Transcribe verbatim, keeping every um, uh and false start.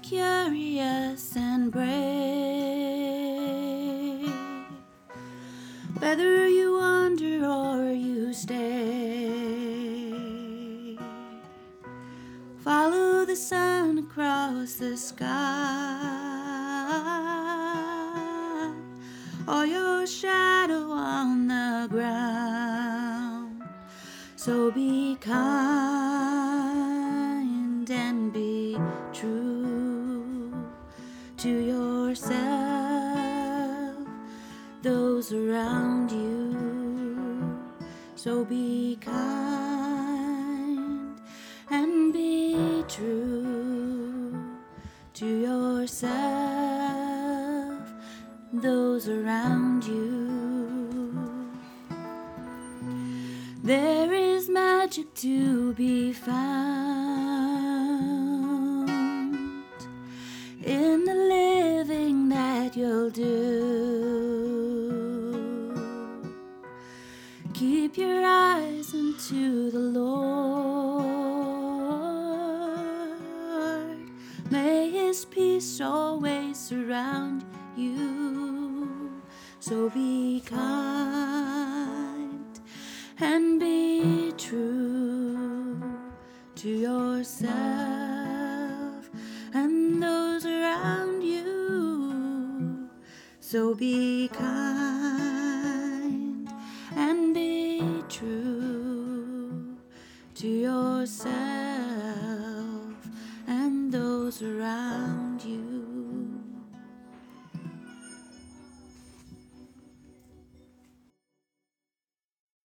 curious and brave. Whether you wander or you stay, follow the sun across the sky, or your shadow on the ground. So be kind and be true to yourself, those around you. So be kind and be true to yourself, those around you. There is magic to be found in the living that you'll do. Keep your eyes unto the Lord. May His peace always surround you. So be kind and be true to yourself and those around you. So be kind and be true to yourself and those around you.